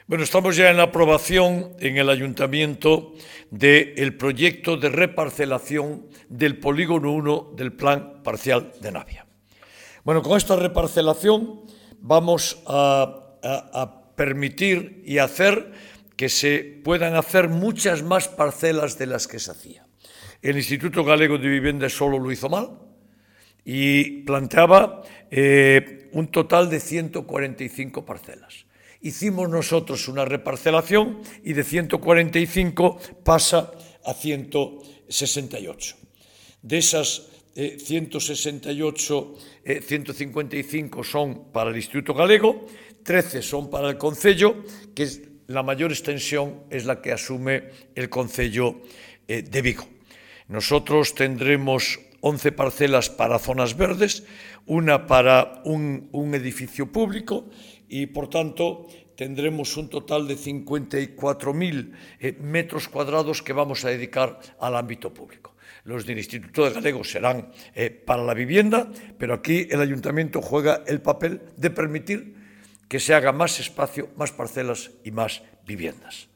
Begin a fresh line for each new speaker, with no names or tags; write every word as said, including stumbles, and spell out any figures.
Bueno, estamos ya en la aprobación en el Ayuntamiento del proyecto de reparcelación del polígono uno del Plan Parcial de Navia. Bueno, con esta reparcelación vamos a, a, a permitir y hacer que se puedan hacer muchas más parcelas de las que se hacía. El Instituto Galego de Vivienda solo lo hizo mal y planteaba eh, un total de ciento cuarenta y cinco parcelas. Hicimos nosotros una reparcelación y de ciento cuarenta y cinco pasa a ciento sesenta y ocho. De esas eh, ciento sesenta y ocho, eh, ciento cincuenta y cinco son para el Instituto Galego, trece son para el Concello, que es, la mayor extensión es la que asume el Concello eh, de Vigo. Nosotros tendremos once parcelas para zonas verdes, una para un, un edificio público y, por tanto, tendremos un total de cincuenta y cuatro mil eh, metros cuadrados que vamos a dedicar al ámbito público. Los del Instituto de Galego serán eh, para la vivienda, pero aquí el Ayuntamiento juega el papel de permitir que se haga más espacio, más parcelas y más viviendas.